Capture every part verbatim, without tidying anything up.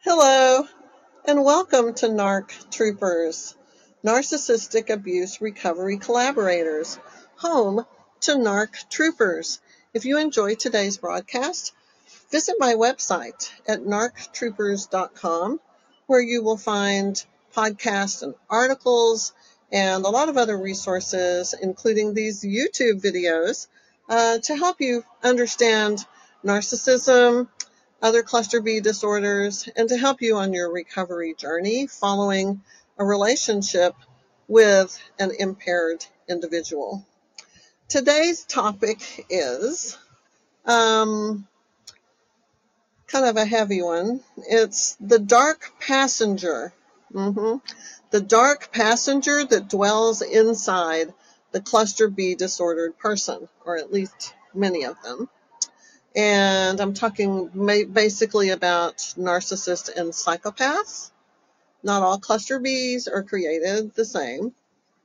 Hello, and welcome to NARC Troopers, Narcissistic Abuse Recovery Collaborators, home to NARC Troopers. If you enjoyed today's broadcast, visit my website at narc troopers dot com, where you will find podcasts and articles and a lot of other resources, including these YouTube videos, uh, to help you understand narcissism, other cluster B disorders, and to help you on your recovery journey following a relationship with an impaired individual. Today's topic is um, kind of a heavy one. It's the dark passenger. Mm-hmm. The dark passenger that dwells inside the cluster B disordered person, or at least many of them. And I'm talking basically about narcissists and psychopaths. Not all cluster Bs are created the same.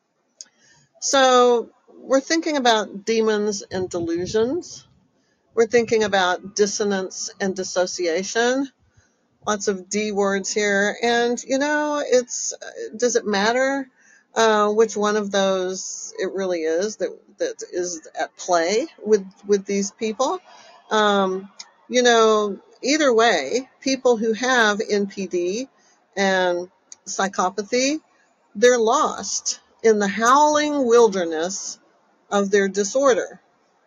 So we're thinking about demons and delusions. We're thinking about dissonance and dissociation. Lots of D words here. And, you know, it's does it matter uh, which one of those it really is that, that is at play with, with these people? Um, you know, either way, people who have N P D and psychopathy, they're lost in the howling wilderness of their disorder.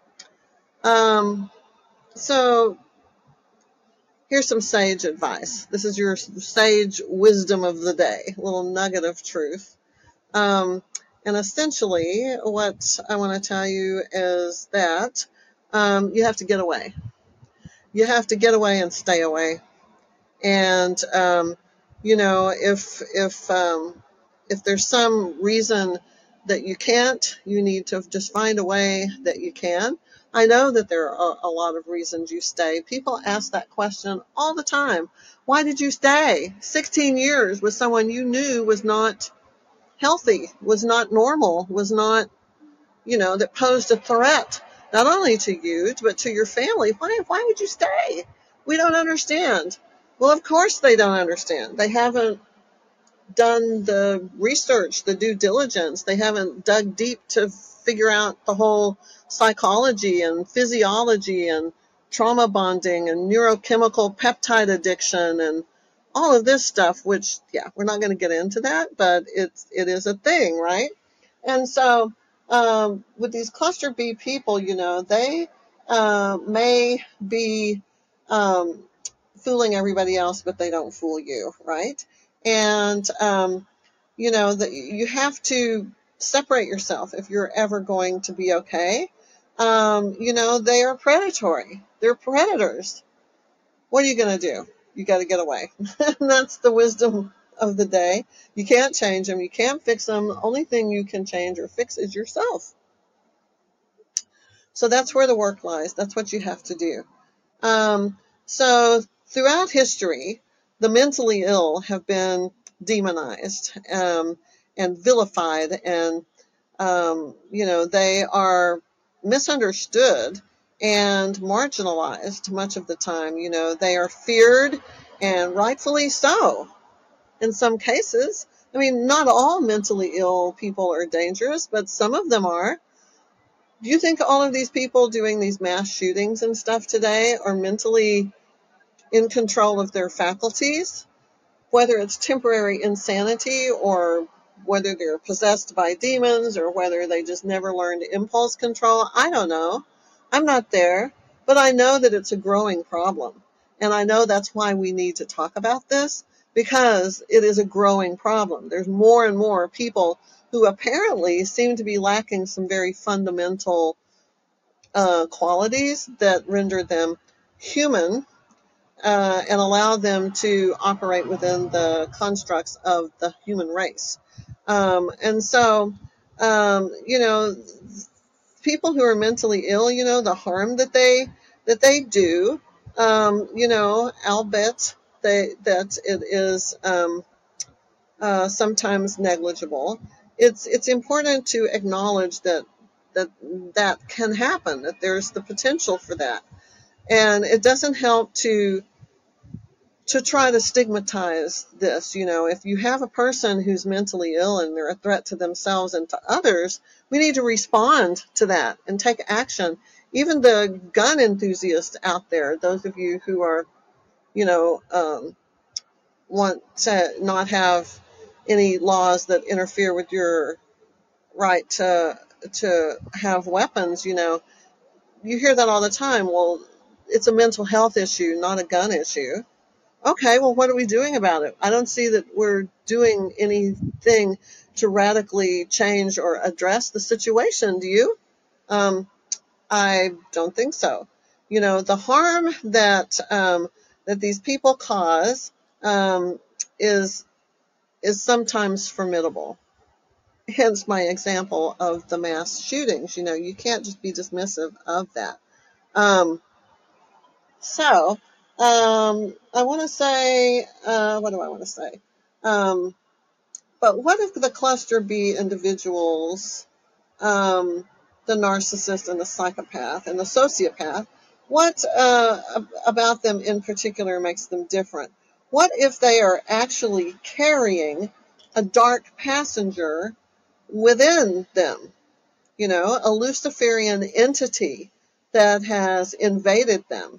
Um, so here's some sage advice. This is your sage wisdom of the day, a little nugget of truth. Um, and essentially, what I want to tell you is that um, you have to get away. You have to get away and stay away. And um, you know, if if um, if there's some reason that you can't, you need to just find a way that you can. I know that there are a, a lot of reasons you stay. People ask that question all the time. Why did you stay sixteen years with someone you knew was not healthy, was not normal, was not, you know, that posed a threat not only to you but to your family? Why why would you stay? We don't understand. Well, of course they don't understand. They haven't done the research, the due diligence. They haven't dug deep to figure out the whole psychology and physiology and trauma bonding and neurochemical peptide addiction and all of this stuff, which, yeah, we're not going to get into that, but it's, it is a thing, right? And so um, with these cluster B people, you know, they uh, may be um, fooling everybody else, but they don't fool you, right? And, um, you know, that you have to separate yourself if you're ever going to be okay. Um, you know, they are predatory. They're predators. What are you going to do? You got to get away. And that's the wisdom of the day. You can't change them. You can't fix them. The only thing you can change or fix is yourself. So that's where the work lies. That's what you have to do. Um, so throughout history, the mentally ill have been demonized um, and vilified, and um, you know, they are misunderstood and marginalized much of the time. You know, they are feared, and rightfully so in some cases. I mean, not all mentally ill people are dangerous, but some of them are. Do you think all of these people doing these mass shootings and stuff today are mentally in control of their faculties? Whether it's temporary insanity or whether they're possessed by demons or whether they just never learned impulse control, I don't know. I'm not there, but I know that it's a growing problem. And I know that's why we need to talk about this, because it is a growing problem. There's more and more people who apparently seem to be lacking some very fundamental uh, qualities that render them human uh, and allow them to operate within the constructs of the human race. Um, and so, um, you know, people who are mentally ill, you know, the harm that they that they do, um, you know, I'll bet they, that it is um, uh, sometimes negligible. It's it's important to acknowledge that that that can happen, that there's the potential for that, and it doesn't help to to try to stigmatize this. You know, if you have a person who's mentally ill and they're a threat to themselves and to others, we need to respond to that and take action. Even the gun enthusiasts out there, those of you who are, you know, um, want to not have any laws that interfere with your right to to have weapons, you know, you hear that all the time. Well, it's a mental health issue, not a gun issue. Okay, well, what are we doing about it? I don't see that we're doing anything to radically change or address the situation. Do you? Um, I don't think so. You know, the harm that um, that these people cause um, is is sometimes formidable. Hence my example of the mass shootings. You know, you can't just be dismissive of that. Um, so, um, I want to say, uh, what do I want to say? Um, but what if the cluster B individuals, um, the narcissist and the psychopath and the sociopath, what uh, about them in particular makes them different? What if they are actually carrying a dark passenger within them? You know, a Luciferian entity that has invaded them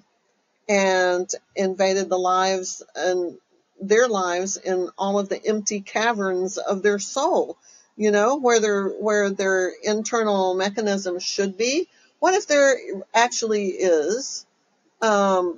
and invaded the lives and their lives in all of the empty caverns of their soul, you know, where their where their internal mechanisms should be. What if there actually is um,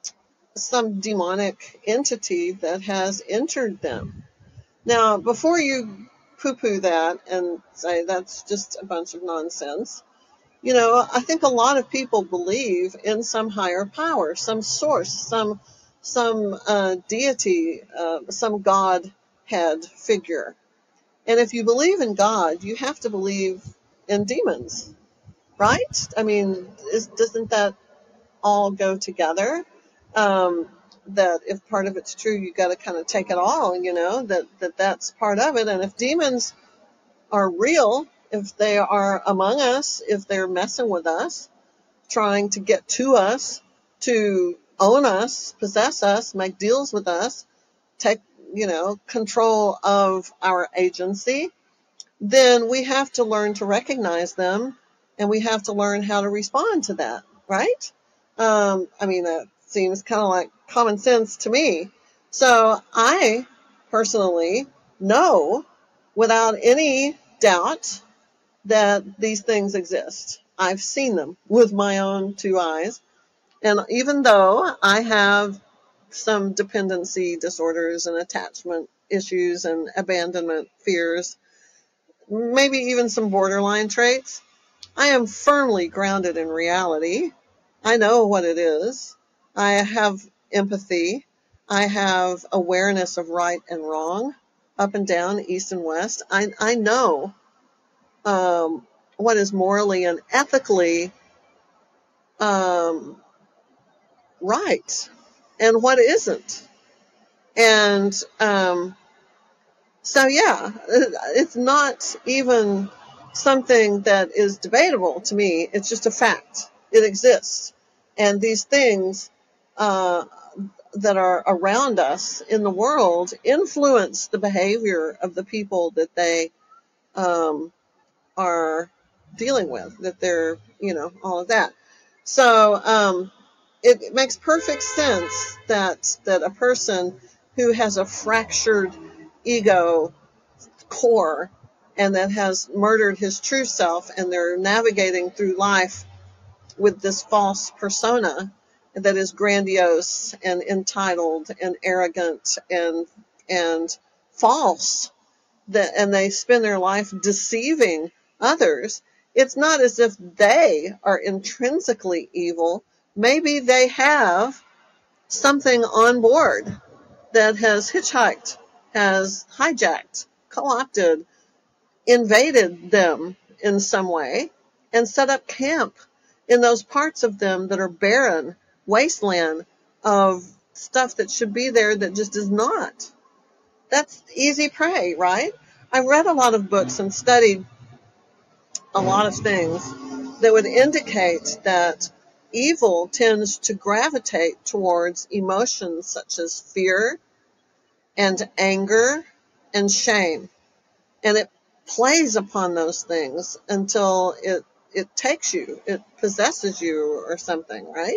some demonic entity that entered entered them? Now, before you poo-poo that and say that's just a bunch of nonsense, you know, I think a lot of people believe in some higher power, some source, some some uh, deity, uh, some Godhead figure. And if you believe in God, you have to believe in demons, right? I mean, is, doesn't that all go together? Um, that if part of it's true, you got to kind of take it all. You know, that that that's part of it. And if demons are real, if they are among us, if they're messing with us, trying to get to us, to own us, possess us, make deals with us, take, you know, control of our agency, then we have to learn to recognize them and we have to learn how to respond to that, right? Um, I mean, that seems kind of like common sense to me. So I personally know without any doubt that these things exist. I've seen them with my own two eyes. And even though I have some dependency disorders and attachment issues and abandonment fears, maybe even some borderline traits, I am firmly grounded in reality. I know what it is. I have empathy. I have awareness of right and wrong, up and down, east and west. I, I know um, what is morally and ethically um, right and what isn't. And um, so, yeah, it's not even something that is debatable to me. It's just a fact. It exists. And these things uh, that are around us in the world influence the behavior of the people that they um, are dealing with, that they're, you know, all of that. So um, it, it makes perfect sense that that a person who has a fractured ego core and that has murdered his true self and they're navigating through life with this false persona that is grandiose and entitled and arrogant and and false, that and they spend their life deceiving others. It's not as if they are intrinsically evil. Maybe they have something on board that has hitchhiked, has hijacked, co-opted, invaded them in some way, and set up camp in those parts of them that are barren, wasteland of stuff that should be there that just is not. That's easy prey, right? I read a lot of books and studied a lot of things that would indicate that evil tends to gravitate towards emotions such as fear and anger and shame. And it plays upon those things until it it takes you, it possesses you or something, right?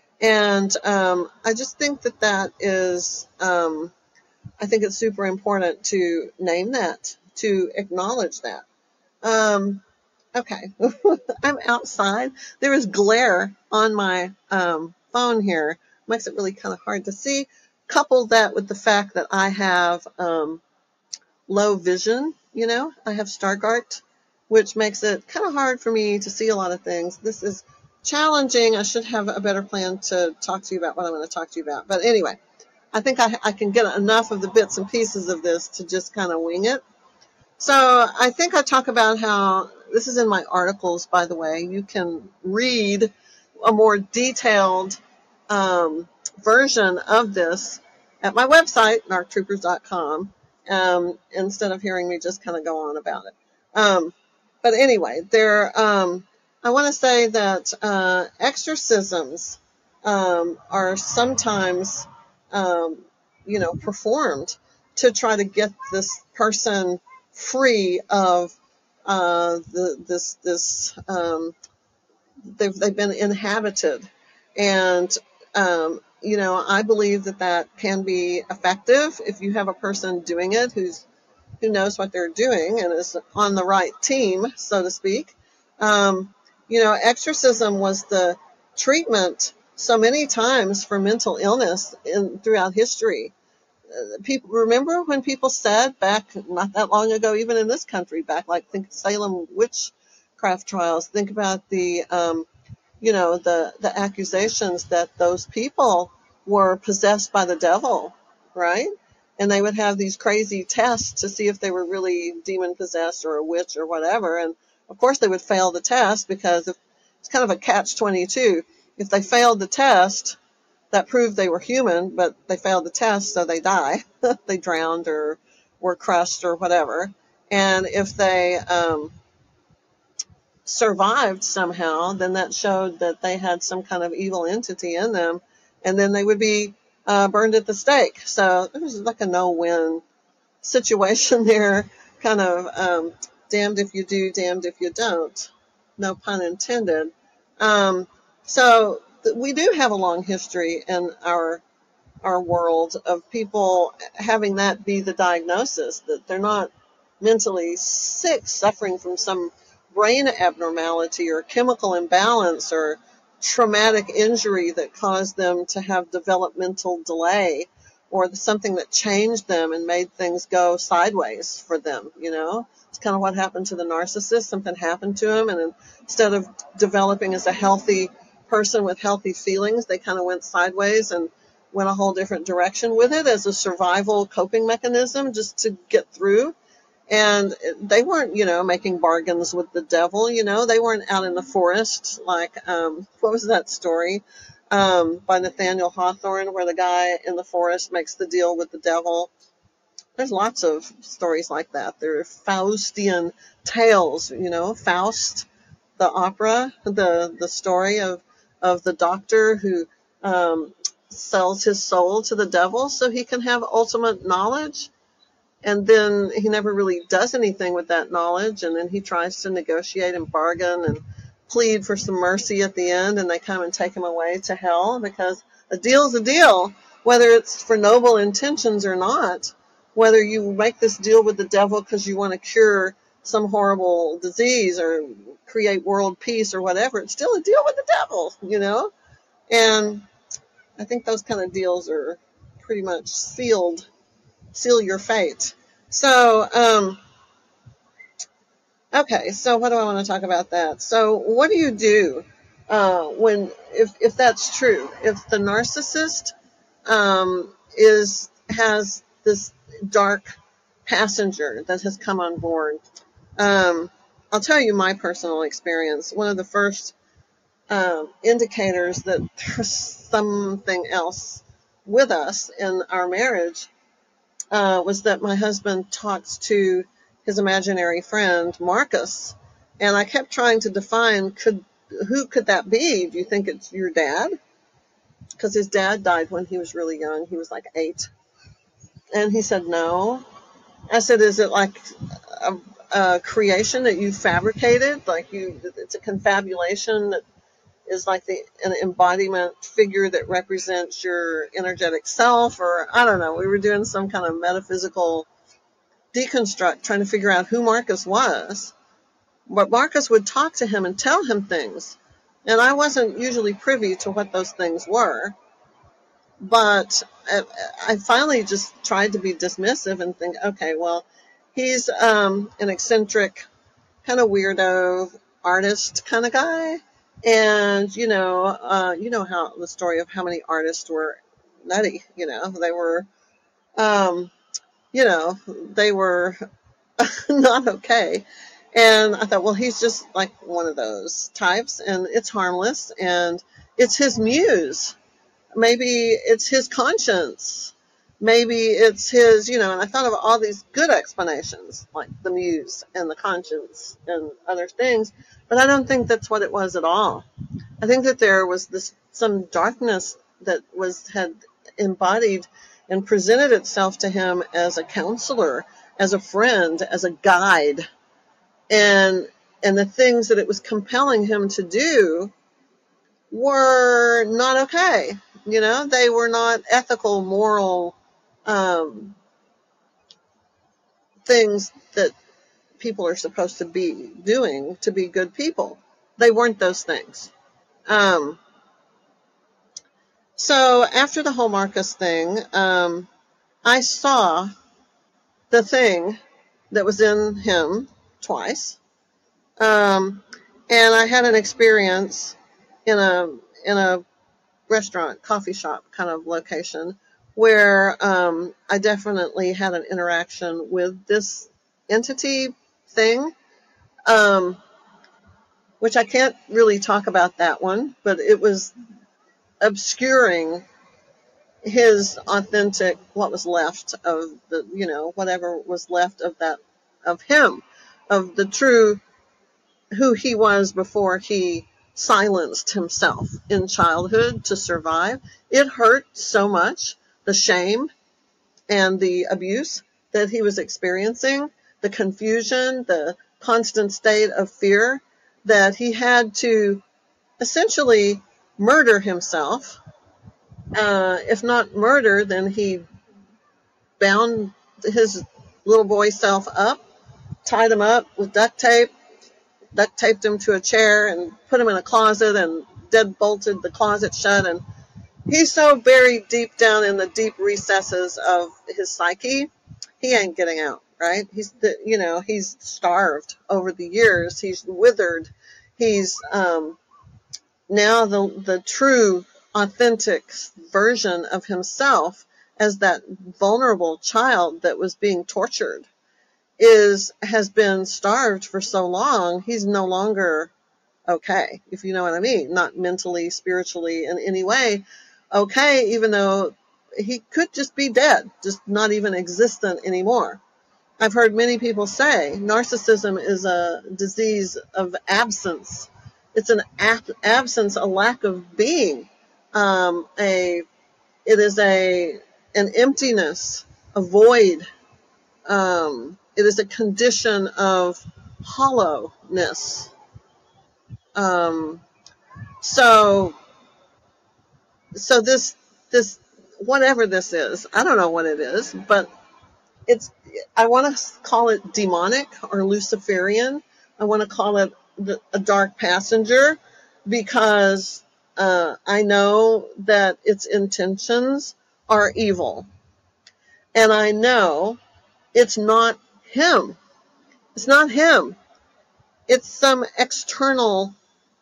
And um, I just think that that is, um, I think it's super important to name that, to acknowledge that. Um, okay, I'm outside. There is glare on my um, phone here, makes it really kind of hard to see. Couple that with the fact that I have um, low vision, you know, I have Stargardt, which makes it kind of hard for me to see a lot of things. This is challenging. I should have a better plan to talk to you about what I'm going to talk to you about. But anyway, I think I, I can get enough of the bits and pieces of this to just kind of wing it. So I think I talk about how this is in my articles, by the way. You can read a more detailed um, version of this at my website, narc troopers dot com, um, instead of hearing me just kind of go on about it. Um, but anyway, there. Um, I want to say that uh, exorcisms um, are sometimes, um, you know, performed to try to get this person free of uh, the, this this um, they've they've been inhabited, and um, you know I believe that that can be effective if you have a person doing it who's who knows what they're doing and is on the right team, so to speak. Um, you know, exorcism was the treatment so many times for mental illness in throughout history. People remember when people said back not that long ago, even in this country, back like think Salem witchcraft trials. Think about the um, you know the the accusations that those people were possessed by the devil, right? And they would have these crazy tests to see if they were really demon possessed or a witch or whatever. And of course, they would fail the test because if, it's kind of a catch twenty-two. If they failed the test, that proved they were human, but they failed the test, so they die. They drowned or were crushed or whatever. And if they um, survived somehow, then that showed that they had some kind of evil entity in them, and then they would be uh, burned at the stake. So it was like a no-win situation there, kind of um, damned if you do, damned if you don't. No pun intended. Um, so th- we do have a long history in our our world of people having that be the diagnosis, that they're not mentally sick, suffering from some brain abnormality or chemical imbalance or traumatic injury that caused them to have developmental delay, or something that changed them and made things go sideways for them. You know, it's kind of what happened to the narcissist. Something happened to him, and instead of developing as a healthy person with healthy feelings, they kind of went sideways and went a whole different direction with it as a survival coping mechanism just to get through. And they weren't, you know, making bargains with the devil. You know, they weren't out in the forest like, um, what was that story um, by Nathaniel Hawthorne where the guy in the forest makes the deal with the devil? There's lots of stories like that. There are Faustian tales, you know, Faust, the opera, the the story of of the doctor who um, sells his soul to the devil so he can have ultimate knowledge, and then he never really does anything with that knowledge, and then he tries to negotiate and bargain and plead for some mercy at the end, and they come and take him away to hell because a deal's a deal, whether it's for noble intentions or not. Whether you make this deal with the devil because you want to cure some horrible disease or create world peace or whatever, it's still a deal with the devil, you know? And I think those kind of deals are pretty much sealed, seal your fate. So, um, okay, so what do I want to talk about that? So, what do you do uh, when, if if that's true, if the narcissist um, is has this dark passenger that has come on board? Um, I'll tell you my personal experience. One of the first um, indicators that there's something else with us in our marriage uh, was that my husband talks to his imaginary friend Marcus, and I kept trying to define, could who could that be? Do you think it's your dad? Because his dad died when he was really young. He was like eight. And he said, no. I said, is it like a, a creation that you fabricated? Like you, it's a confabulation that is like the an embodiment figure that represents your energetic self, or I don't know. We were doing some kind of metaphysical deconstruct, trying to figure out who Marcus was. But Marcus would talk to him and tell him things, and I wasn't usually privy to what those things were. But I, I finally just tried to be dismissive and think, okay, well, he's um, an eccentric, kind of weirdo artist kind of guy. And, you know, uh, you know how the story of how many artists were nutty, you know, they were, um, you know, they were not okay. And I thought, well, he's just like one of those types, and it's harmless, and it's his muse. Maybe it's his conscience. Maybe it's his, you know, and I thought of all these good explanations, like the muse and the conscience and other things, but I don't think that's what it was at all. I think that there was this some darkness that was had embodied and presented itself to him as a counselor, as a friend, as a guide, and and the things that it was compelling him to do were not okay. You know, they were not ethical, moral um, things that people are supposed to be doing to be good people. They weren't those things. Um, so after the whole Marcus thing, um, I saw the thing that was in him twice. Um, and I had an experience in a in a restaurant, coffee shop kind of location where um, I definitely had an interaction with this entity thing, um, which I can't really talk about that one, but it was obscuring his authentic, what was left of the, you know, whatever was left of that, of him, of the true who he was before he silenced himself in childhood to survive. It hurt so much, the shame and the abuse that he was experiencing, the confusion, the constant state of fear, that he had to essentially murder himself. Uh, if not murder, then he bound his little boy self up, tied him up with duct tape, duct taped him to a chair and put him in a closet and dead bolted the closet shut. And he's so buried deep down in the deep recesses of his psyche, he ain't getting out, right? He's, the, you know, he's starved over the years. He's withered. He's um, now the the true, authentic version of himself as that vulnerable child that was being tortured is has been starved for so long. He's no longer okay, if you know what I mean, not mentally, spiritually, in any way okay, even though he could just be dead, just not even existent anymore. I've heard many people say narcissism is a disease of absence. It's an ab- absence, a lack of being. Um, a it is a an emptiness, a void. Um, it is a condition of hollowness. Um, so so this this whatever this is, I don't know what it is, but it's I want to call it demonic or Luciferian. I want to call it the, a dark passenger because uh, I know that its intentions are evil, and I know it's not him. It's not him. It's some external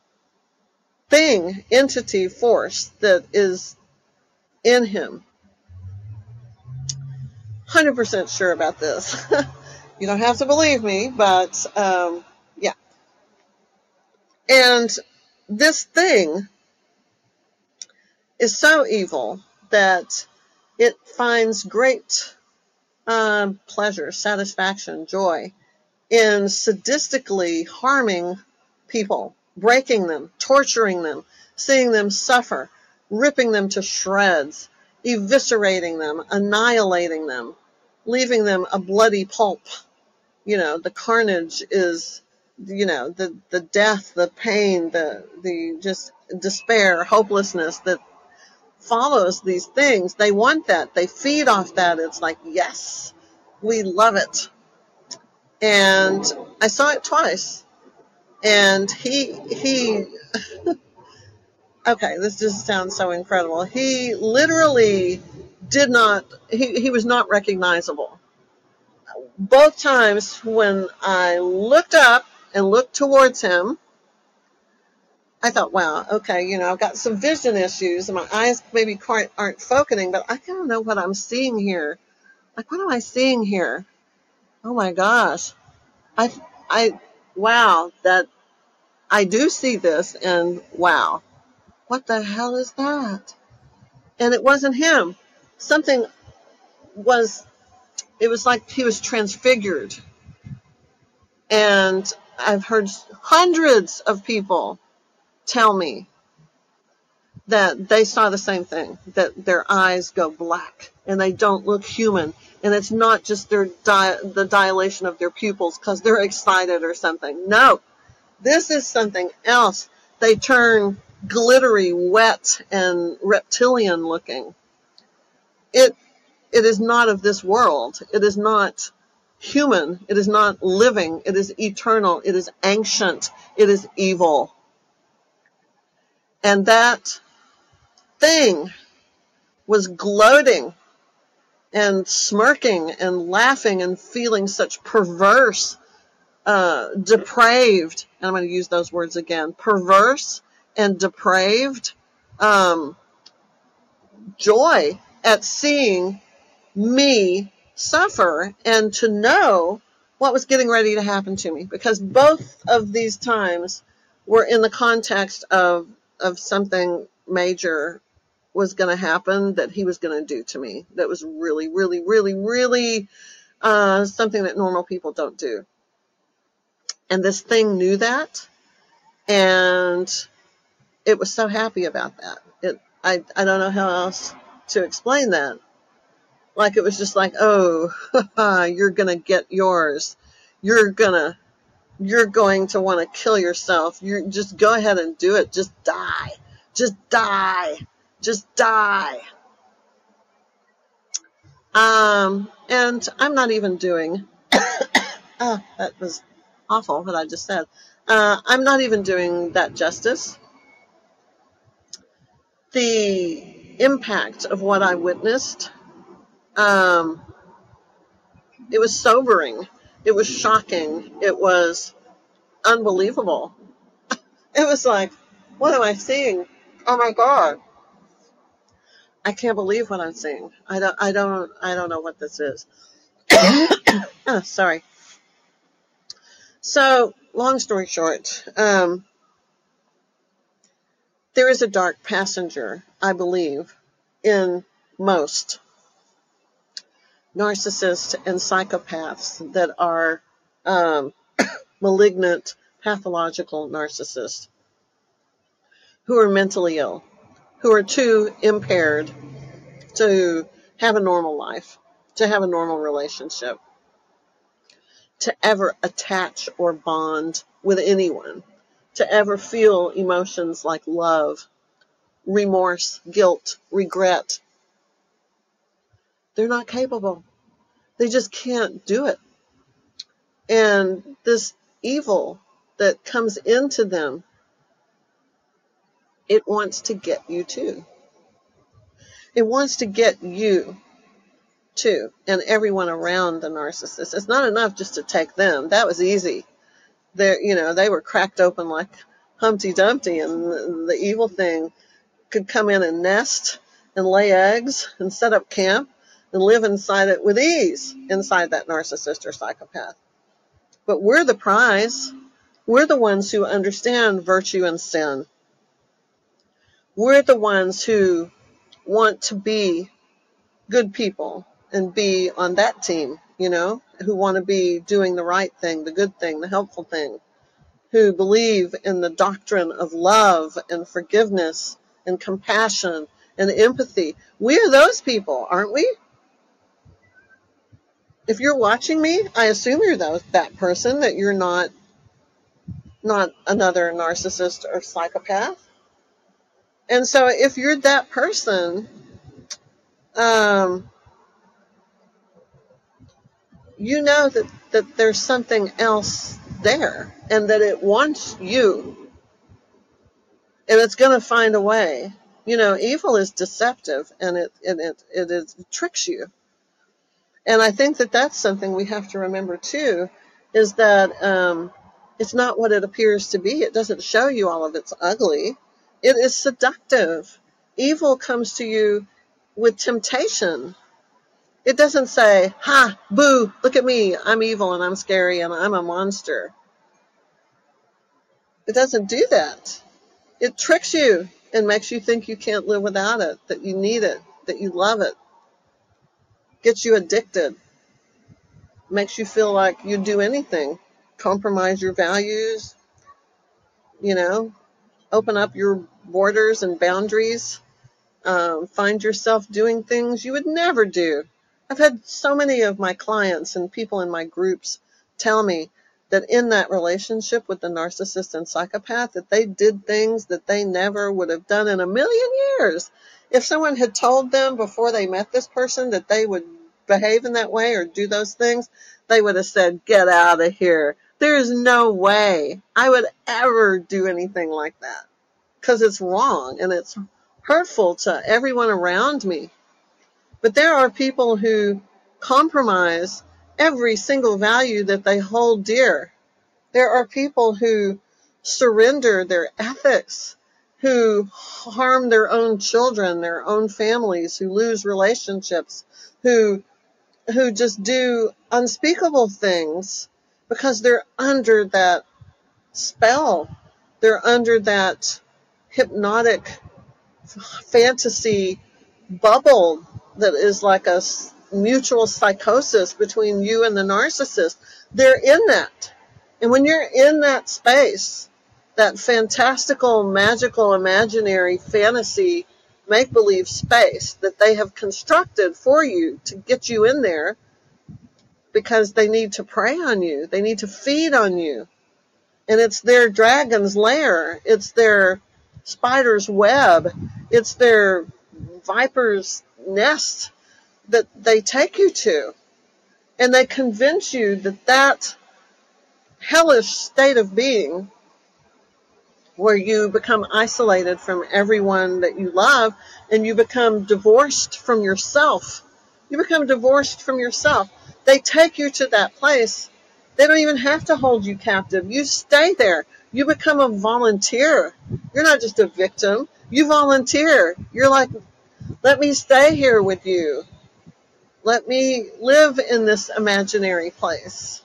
thing, entity, force that is in him. one hundred percent sure about this. You don't have to believe me, but um, yeah. And this thing is so evil that it finds great um, pleasure, satisfaction, joy in sadistically harming people breaking them, torturing them, seeing them suffer, ripping them to shreds, eviscerating them, annihilating them, leaving them a bloody pulp. You know, the carnage is, you know, the, the death, the pain, the, the just despair, hopelessness that follows these things. They want that. They feed off that. It's like, yes, we love it. And I saw it twice. And he, he, okay, this just sounds so incredible. He literally did not, he, he was not recognizable. Both times when I looked up and looked towards him, I thought, wow, okay, you know, I've got some vision issues and my eyes maybe quite aren't focusing, but I don't know what I'm seeing here. Like, what am I seeing here? Oh my gosh. I, I, wow, that I do see this, and wow, what the hell is that? And it wasn't him. Something was, it was like he was transfigured. And I've heard hundreds of people tell me that they saw the same thing, that their eyes go black and they don't look human. And it's not just their di- the dilation of their pupils because they're excited or something. No, this is something else. They turn glittery, wet, and reptilian looking. It it is not of this world. It is not human. It is not living. It is eternal. It is ancient. It is evil. And that thing was gloating and smirking and laughing and feeling such perverse, uh, depraved, and I'm going to use those words again, perverse and depraved um, joy at seeing me suffer and to know what was getting ready to happen to me, because both of these times were in the context of of something major was going to happen that he was going to do to me that was really, really, really, really uh, something that normal people don't do. And this thing knew that, and it was so happy about that. It, I, I don't know how else to explain that. Like, it was just like, oh, you're going to get yours. You're going to, you're going to want to kill yourself. You just go ahead and do it. Just die. Just die. Just die. Um, and I'm not even doing, oh, that was awful what I just said. Uh, I'm not even doing that justice. The impact of what I witnessed, um, it was sobering. It was shocking. It was unbelievable. It was like, what am I seeing? Oh my God. I can't believe what I'm seeing. I don't, I don't, I don't know what this is. Oh, sorry. So, long story short, um, there is a dark passenger, I believe, in most narcissists and psychopaths that are um, malignant, pathological narcissists who are mentally ill, who are too impaired to have a normal life, to have a normal relationship, to ever attach or bond with anyone, to ever feel emotions like love, remorse, guilt, regret. They're not capable. They just can't do it. And this evil that comes into them, it wants to get you too. It wants to get you too, and everyone around the narcissist. It's not enough just to take them. That was easy. They're, you know, they were cracked open like Humpty Dumpty, and the, the evil thing could come in and nest and lay eggs and set up camp and live inside it with ease, inside that narcissist or psychopath. But we're the prize. We're the ones who understand virtue and sin. We're the ones who want to be good people and be on that team, you know, who want to be doing the right thing, the good thing, the helpful thing. who believe in the doctrine of love and forgiveness and compassion and empathy. We are those people, aren't we? If you're watching me, I assume you're those, that person, that you're not not another narcissist or psychopath. And so if you're that person, um, you know that, that there's something else there and that it wants you and it's going to find a way. You know, evil is deceptive and it, and it, it, it tricks you. And I think that that's something we have to remember too, is that um, it's not what it appears to be. It doesn't show you all of its ugly. It is seductive. Evil comes to you with temptation. It doesn't say, ha, boo, look at me, I'm evil and I'm scary and I'm a monster. It doesn't do that. It tricks you and makes you think you can't live without it, that you need it, that you love it, gets you addicted, makes you feel like you'd do anything, compromise your values, you know, open up your borders and boundaries, um, find yourself doing things you would never do. I've had so many of my clients and people in my groups tell me that in that relationship with the narcissist and psychopath, that they did things that they never would have done in a million years. If someone had told them before they met this person that they would behave in that way or do those things, they would have said, get out of here. There is no way I would ever do anything like that, because it's wrong and it's hurtful to everyone around me. But there are people who compromise every single value that they hold dear. There are people who surrender their ethics, who harm their own children, their own families, who lose relationships, who who just do unspeakable things because they're under that spell. They're under that hypnotic fantasy bubble that is like a mutual psychosis between you and the narcissist. They're in that. And when you're in that space, that fantastical, magical, imaginary fantasy make-believe space that they have constructed for you to get you in there, because they need to prey on you, they need to feed on you. And it's their dragon's lair, it's their spider's web, it's their viper's nest that they take you to. And they convince you that that hellish state of being, where you become isolated from everyone that you love and you become divorced from yourself, you become divorced from yourself. They take you to that place. They don't even have to hold you captive. You stay there. You become a volunteer. You're not just a victim. You volunteer. You're like, let me stay here with you. Let me live in this imaginary place.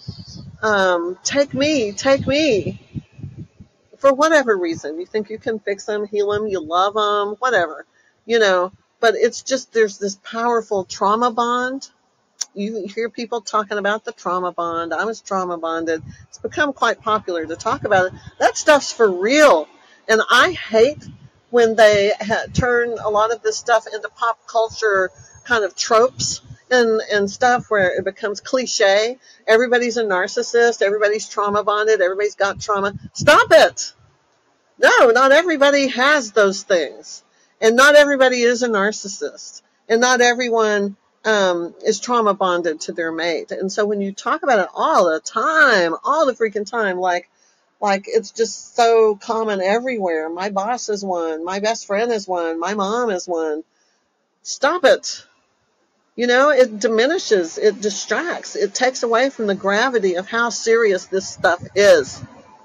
Um, take me, take me. For whatever reason. You think you can fix them, heal them, you love them, whatever. You know, but it's just, there's this powerful trauma bond. You hear people talking about the trauma bond. I was trauma bonded. It's become quite popular to talk about it. That stuff's for real. And I hate when they ha- turn a lot of this stuff into pop culture kind of tropes and, and stuff where it becomes cliche. Everybody's a narcissist. Everybody's trauma bonded. Everybody's got trauma. Stop it. No, not everybody has those things. And not everybody is a narcissist. And not everyone um, is trauma bonded to their mate. And so when you talk about it all the time, all the freaking time, like, like it's just so common everywhere. My boss is one. My best friend is one. My mom is one. Stop it. You know, it diminishes, it distracts, it takes away from the gravity of how serious this stuff is.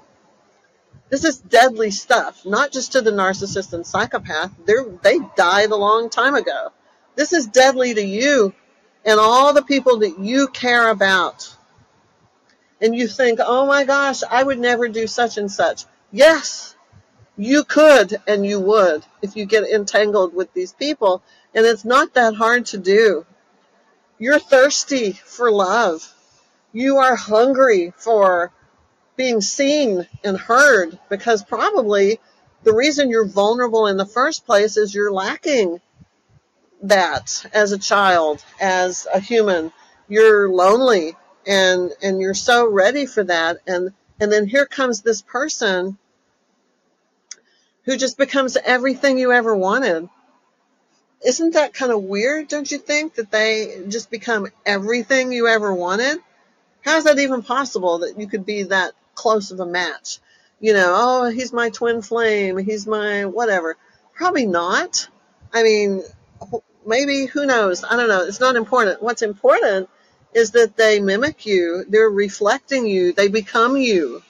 This is deadly stuff, not just to the narcissist and psychopath. They're, they died a long time ago. This is deadly to you and all the people that you care about. And you think, oh my gosh, I would never do such and such. Yes, you could and you would if you get entangled with these people. And it's not that hard to do. You're thirsty for love. You are hungry for being seen and heard, because probably the reason you're vulnerable in the first place is you're lacking that as a child, as a human. You're lonely, and and you're so ready for that, and and then here comes this person who just becomes everything you ever wanted. Isn't that kind of weird, don't you think, that they just become everything you ever wanted? How is that even possible, that you could be that close of a match? You know, oh, he's my twin flame, he's my whatever. Probably not. I mean, maybe, who knows? I don't know. It's not important. What's important is that they mimic you, they're reflecting you, they become you.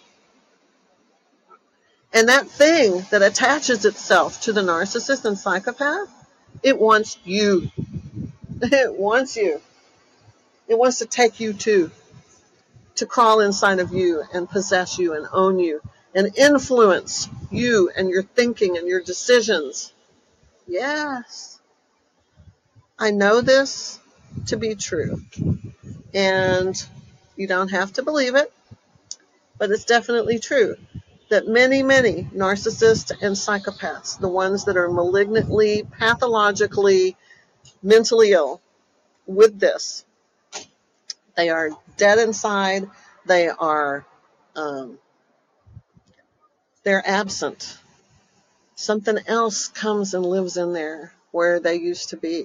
And that thing that attaches itself to the narcissist and psychopath, it wants you. It wants you. It wants to take you too, to crawl inside of you and possess you and own you and influence you and your thinking and your decisions. Yes, I know this to be true. And you don't have to believe it, but it's definitely true that many, many narcissists and psychopaths, the ones that are malignantly, pathologically, mentally ill with this, they are dead inside. They are, um, they're absent. Something else comes and lives in there where they used to be.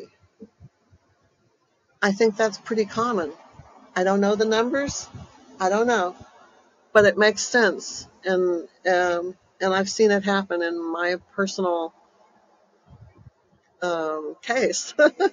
I think that's pretty common. I don't know the numbers. I don't know, but it makes sense, and um, and I've seen it happen in my personal um, case.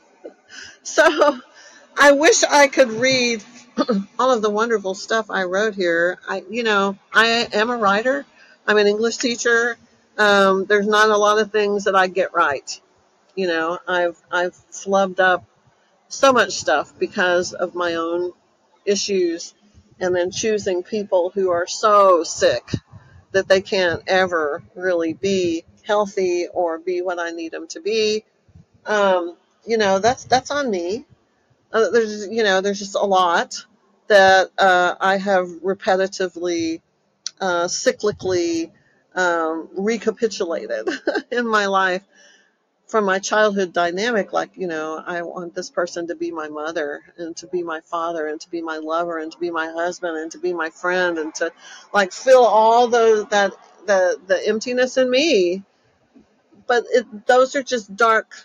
So I wish I could read all of the wonderful stuff I wrote here. I, you know, I am a writer. I'm an English teacher. Um, there's not a lot of things that I get right. You know, I've I've flubbed up so much stuff because of my own issues, and then choosing people who are so sick that they can't ever really be healthy or be what I need them to be. Um, you know, that's that's on me. Uh, there's you know there's just a lot that uh, I have repetitively, uh, cyclically um, recapitulated in my life from my childhood dynamic. Like, you know, I want this person to be my mother and to be my father and to be my lover and to be my husband and to be my friend and to like fill all the that the the emptiness in me. But it, those are just dark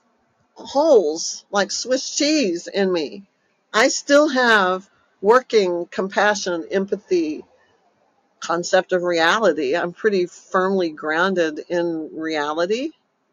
holes like Swiss cheese in me. I still have working compassion, empathy, concept of reality. I'm pretty firmly grounded in reality.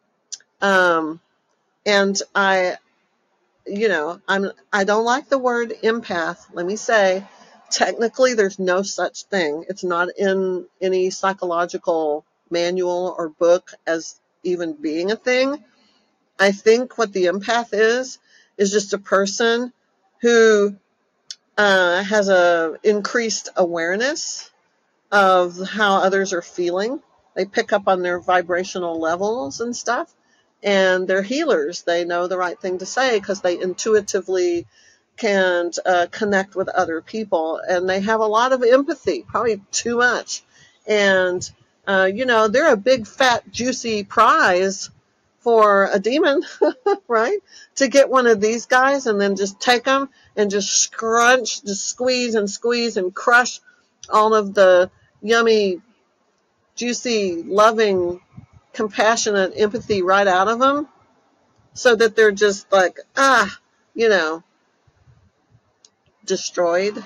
Um, and I, you know, I'm, I don't like the word empath. Let me say, technically there's no such thing. It's not in any psychological manual or book as even being a thing. I think what the empath is is just a person who uh, has a increased awareness of how others are feeling. They pick up on their vibrational levels and stuff, and they're healers. They know the right thing to say because they intuitively can uh, connect with other people, and they have a lot of empathy, probably too much. And uh, you know, they're a big, fat, juicy prize for a demon, right? To get one of these guys and then just take them and just scrunch, just squeeze and squeeze and crush all of the yummy, juicy, loving, compassionate empathy right out of them, so that they're just like, ah, you know, destroyed.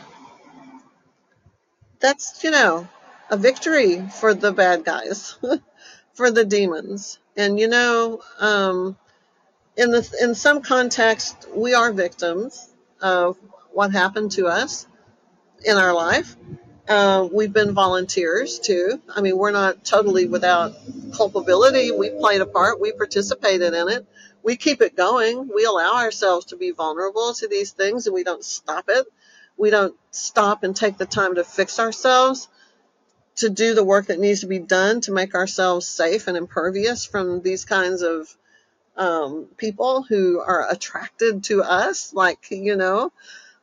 That's, you know, a victory for the bad guys, for the demons. And, you know, um, in the in some context, we are victims of what happened to us in our life. Uh, we've been volunteers too. I mean, we're not totally without culpability. We played a part. We participated in it. We keep it going. We allow ourselves to be vulnerable to these things, and we don't stop it. We don't stop and take the time to fix ourselves, to do the work that needs to be done to make ourselves safe and impervious from these kinds of um, people who are attracted to us. Like, you know,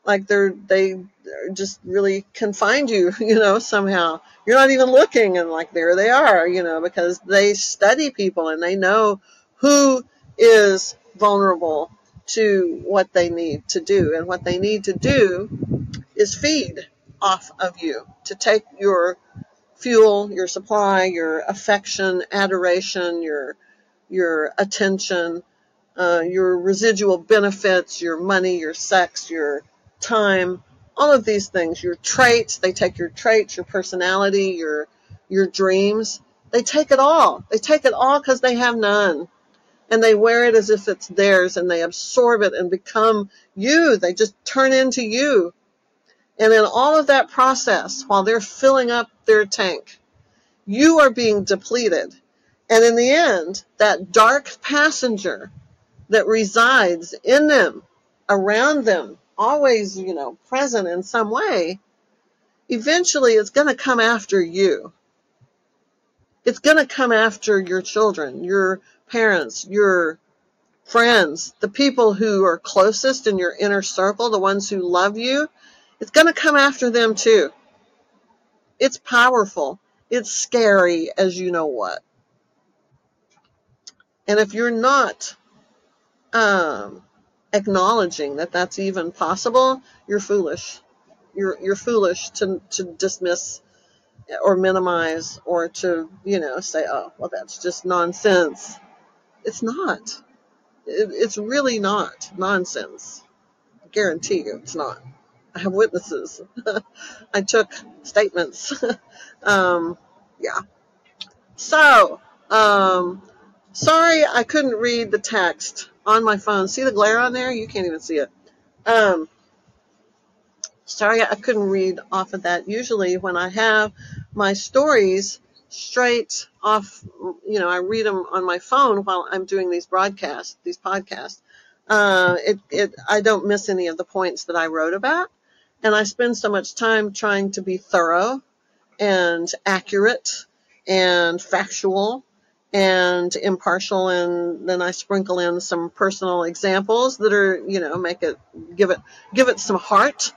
like they're they just really can find you, you know, somehow. You're not even looking, and like there they are, you know, because they study people and they know who is vulnerable to what they need to do. And what they need to do is feed off of you, to take your fuel, your supply, your affection, adoration, your your attention, uh, your residual benefits, your money, your sex, your time, all of these things, your traits. They take your traits, your personality, your your dreams. They take it all. They take it all because they have none. And they wear it as if it's theirs, and they absorb it and become you. They just turn into you. And in all of that process, while they're filling up their tank, you are being depleted. And in the end, that dark passenger that resides in them, around them, always, you know, present in some way, eventually it's going to come after you. It's going to come after your children, your parents, your friends, the people who are closest in your inner circle, the ones who love you. It's going to come after them too. It's powerful. It's scary as you know what. And if you're not um, acknowledging that that's even possible, you're foolish. You're you're foolish to to dismiss or minimize, or to, you know, say, oh, well, that's just nonsense. It's not. It, it's really not nonsense. I guarantee you, it's not. I have witnesses. I took statements. um, yeah. So, um, sorry I couldn't read the text on my phone. See the glare on there? You can't even see it. Um, sorry I couldn't read off of that. Usually when I have my stories straight off, you know, I read them on my phone while I'm doing these broadcasts, these podcasts. Uh, it, it, I don't miss any of the points that I wrote about. And I spend so much time trying to be thorough and accurate and factual and impartial, and then I sprinkle in some personal examples that are, you know, make it, give it, give it some heart.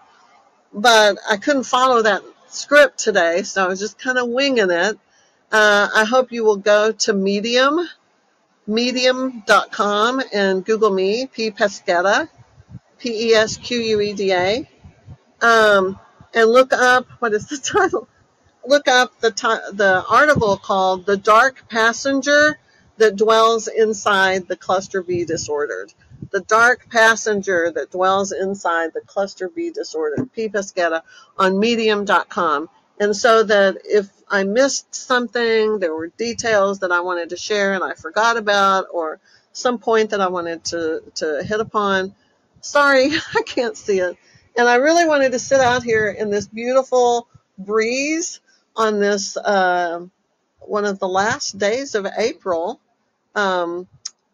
But I couldn't follow that script today, so I was just kind of winging it. Uh, I hope you will go to Medium, medium dot com, and Google me, P. Pesqueda, P E S Q U E D A, um, and look up, what is the title? Look up the t- the article called "The Dark Passenger That Dwells Inside the Cluster B Disordered." The dark passenger that dwells inside the cluster B disordered. P. Pesqueda on medium dot com. And so that if I missed something, there were details that I wanted to share and I forgot about, or some point that I wanted to, to hit upon, sorry, I can't see it. And I really wanted to sit out here in this beautiful breeze on this uh, one of the last days of April, um,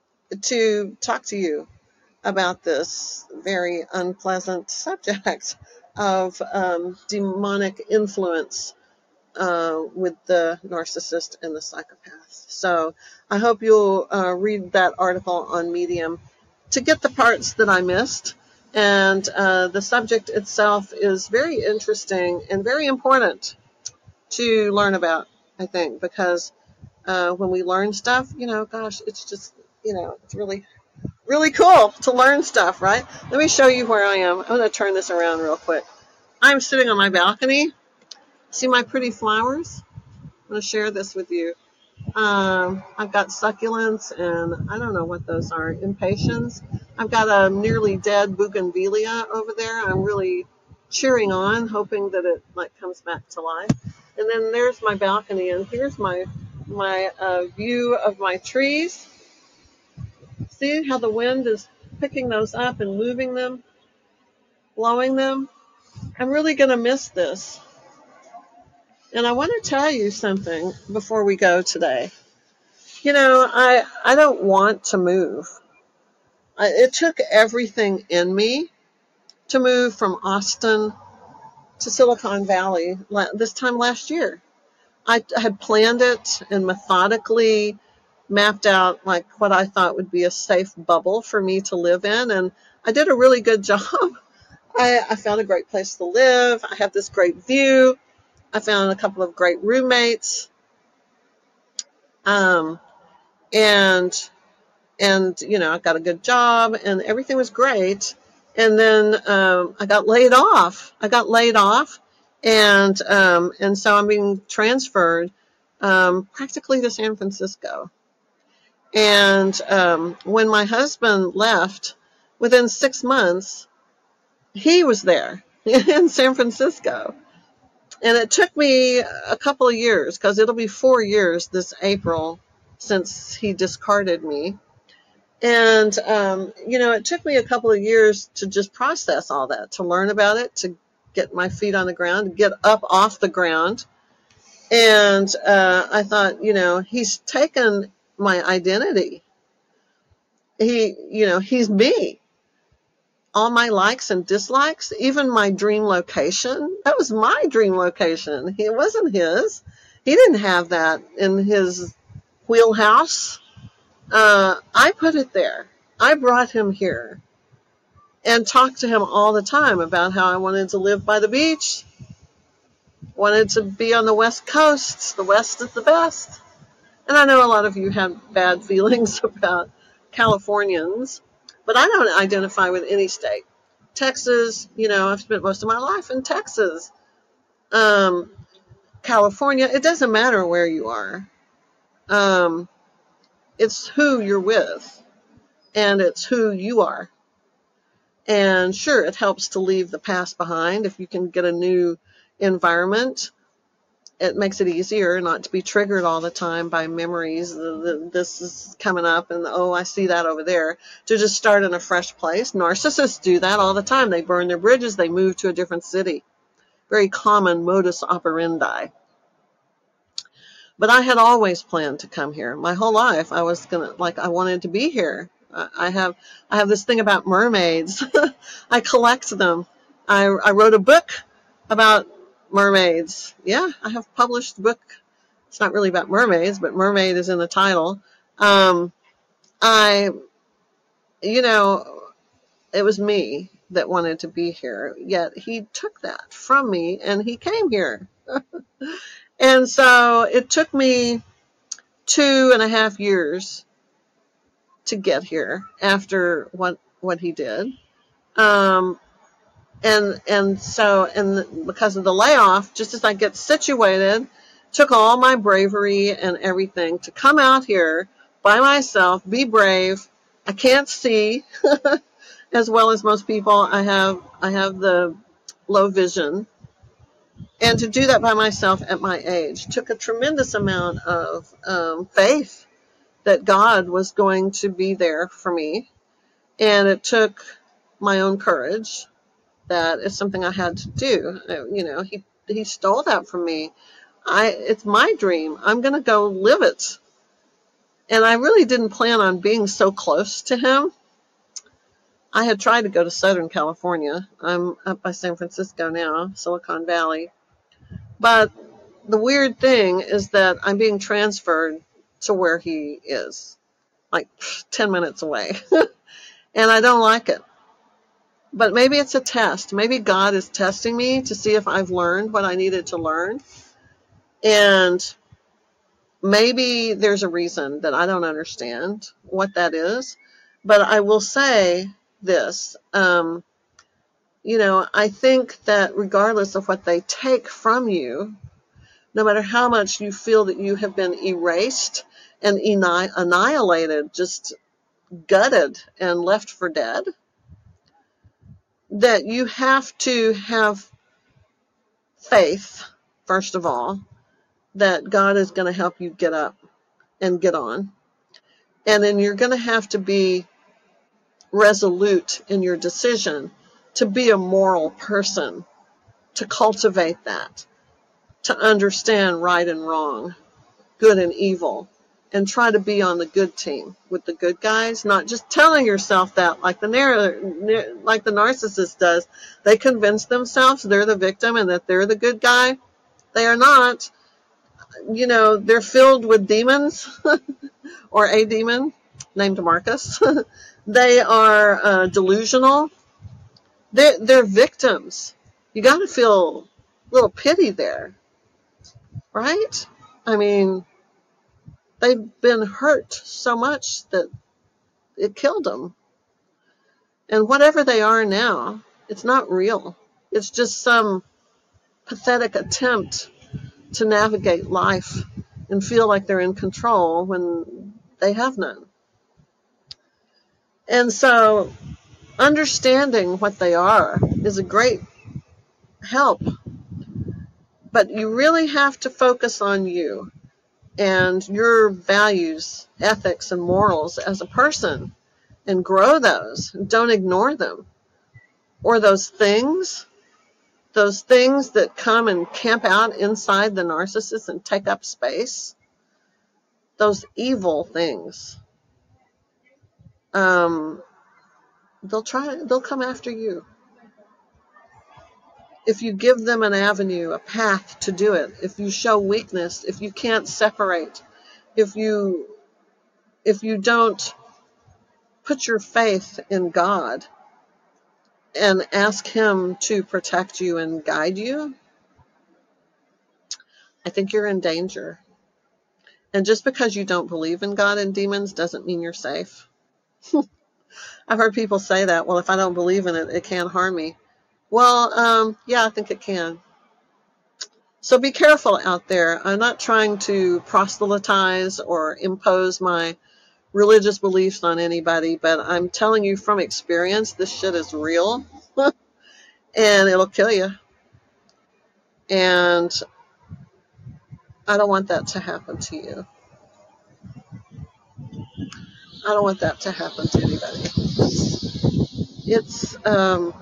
to talk to you about this very unpleasant subject of um, demonic influence uh, with the narcissist and the psychopath. So I hope you'll uh, read that article on Medium to get the parts that I missed. And uh, the subject itself is very interesting and very important to learn about, I think, because uh, when we learn stuff, you know, gosh, it's just, you know, it's really, really cool to learn stuff, right? Let me show you where I am. I'm going to turn this around real quick. I'm sitting on my balcony. See my pretty flowers? I'm going to share this with you. Um, I've got succulents, and I don't know what those are, impatiens. I've got a nearly dead bougainvillea over there. I'm really cheering on, hoping that it like comes back to life. And then there's my balcony, and here's my my uh, view of my trees. See how the wind is picking those up and moving them, blowing them? I'm really going to miss this. And I want to tell you something before we go today. You know, I I don't want to move. I, it took everything in me to move from Austin to Silicon Valley this time last year. I had planned it and methodically mapped out like what I thought would be a safe bubble for me to live in, and I did a really good job I, I found a great place to live. I have this great view. I found a couple of great roommates. Um, and and you know, I got a good job and everything was great. And then um, I got laid off. I got laid off, and um, and so I'm being transferred um, practically to San Francisco. And um, when my husband left, within six months, he was there in San Francisco. And it took me a couple of years, because it'll be four years this April since he discarded me. And, um, you know, it took me a couple of years to just process all that, to learn about it, to get my feet on the ground, get up off the ground. And uh, I thought, you know, he's taken my identity. He, you know, he's me. All my likes and dislikes, even my dream location, that was my dream location. It wasn't his. He didn't have that in his wheelhouse. Uh, I put it there. I brought him here and talked to him all the time about how I wanted to live by the beach, wanted to be on the West Coast. The West is the best. And I know a lot of you have bad feelings about Californians, but I don't identify with any state. Texas, you know, I've spent most of my life in Texas. Um, California, it doesn't matter where you are. Um, it's who you're with, and it's who you are. And sure, it helps to leave the past behind. If you can get a new environment, it makes it easier not to be triggered all the time by memories. The, the, this is coming up, and oh, I see that over there. To just start in a fresh place. Narcissists do that all the time. They burn their bridges. They move to a different city. Very common modus operandi. But I had always planned to come here. My whole life, I was gonna, like, I wanted to be here. I have, I have this thing about mermaids. I collect them. I, I wrote a book about mermaids. Yeah, I have published a book. It's not really about mermaids, but mermaid is in the title. Um, I, you know, it was me that wanted to be here. Yet he took that from me and he came here. And so it took me two and a half years to get here after what what he did. Um, and and so and because of the layoff, just as I get situated, took all my bravery and everything to come out here by myself, be brave. I can't see as well as most people. I have I have the low vision. And to do that by myself at my age took a tremendous amount of um, faith that God was going to be there for me. And it took my own courage. That is something I had to do. You know, he, he stole that from me. I, it's my dream. I'm going to go live it. And I really didn't plan on being so close to him. I had tried to go to Southern California. I'm up by San Francisco now, Silicon Valley. But the weird thing is that I'm being transferred to where he is, like ten minutes away. And I don't like it. But maybe it's a test. Maybe God is testing me to see if I've learned what I needed to learn. And maybe there's a reason that I don't understand what that is. But I will say this. Um, you know, I think that regardless of what they take from you, no matter how much you feel that you have been erased and annihilated, just gutted and left for dead, that you have to have faith, first of all, that God is going to help you get up and get on. And then you're going to have to be resolute in your decision to be a moral person, to cultivate that, to understand right and wrong, good and evil, and try to be on the good team with the good guys, not just telling yourself that like the narr- like the narcissist does. They convince themselves they're the victim and that they're the good guy. They are not. You know, they're filled with demons or a demon named Marcus. They are uh, delusional. They're, they're victims. You got to feel a little pity there, right? I mean, they've been hurt so much that it killed them. And whatever they are now, it's not real. It's just some pathetic attempt to navigate life and feel like they're in control when they have none. And so understanding what they are is a great help, but you really have to focus on you and your values, ethics, and morals as a person and grow those. Don't ignore them. Or those things, those things that come and camp out inside the narcissist and take up space, those evil things, um, they'll try, they'll come after you. If you give them an avenue, a path to do it, if you show weakness, if you can't separate, if you if you don't put your faith in God and ask him to protect you and guide you, I think you're in danger. And just because you don't believe in God and demons doesn't mean you're safe. I've heard people say that, well, if I don't believe in it, it can't harm me. Well, um, yeah, I think it can. So be careful out there. I'm not trying to proselytize or impose my religious beliefs on anybody, but I'm telling you from experience, this shit is real and it'll kill you. And I don't want that to happen to you. I don't want that to happen to anybody. It's, um,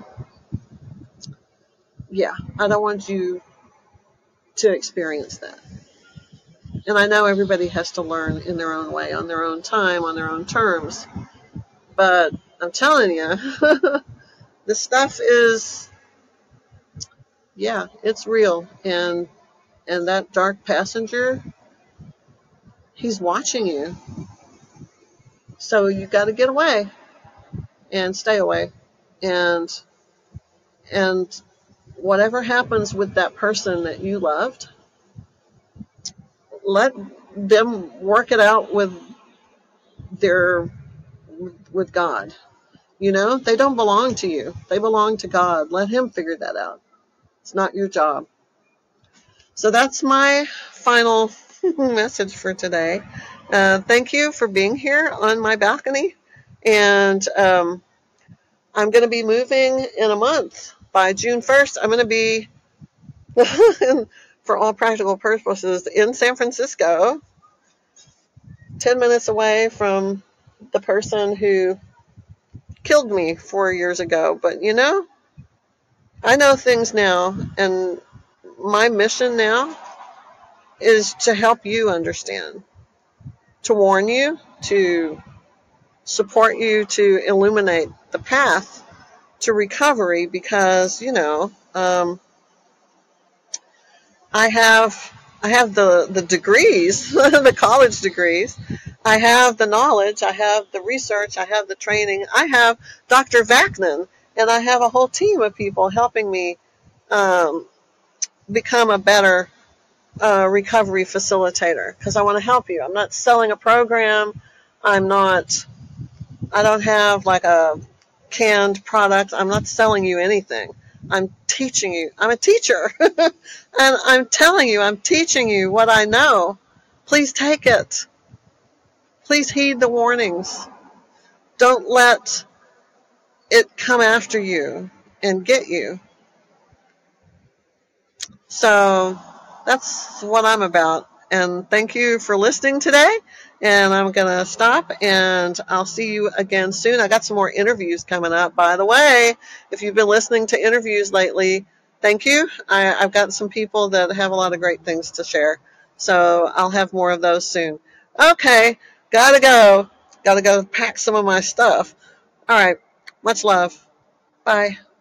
yeah, I don't want you to experience that. And I know everybody has to learn in their own way, on their own time, on their own terms. But I'm telling you, this stuff is, yeah, it's real. And and that dark passenger, he's watching you. So you got to get away and stay away. And and whatever happens with that person that you loved, let them work it out with their with God. You know, they don't belong to you. They belong to God. Let him figure that out. It's not your job. So that's my final message for today. Uh, thank you for being here on my balcony. And um, I'm going to be moving in a month. By June first, I'm going to be, for all practical purposes, in San Francisco, ten minutes away from the person who killed me four years ago. But you know, I know things now, and my mission now is to help you understand, to warn you, to support you, to illuminate the path to recovery, because, you know, um, I have I have the, the degrees, the college degrees. I have the knowledge. I have the research. I have the training. I have Doctor Vaknin, and I have a whole team of people helping me um, become a better uh, recovery facilitator, because I want to help you. I'm not selling a program. I'm not, I don't have like a canned product. I'm not selling you anything. I'm teaching you. I'm a teacher. And I'm telling you, I'm teaching you what I know. Please take it. Please heed the warnings. Don't let it come after you and get you. So that's what I'm about. And thank you for listening today. And I'm going to stop, and I'll see you again soon. I got some more interviews coming up. By the way, if you've been listening to interviews lately, thank you. I, I've got some people that have a lot of great things to share. So I'll have more of those soon. Okay, gotta go. Gotta go pack some of my stuff. All right, much love. Bye.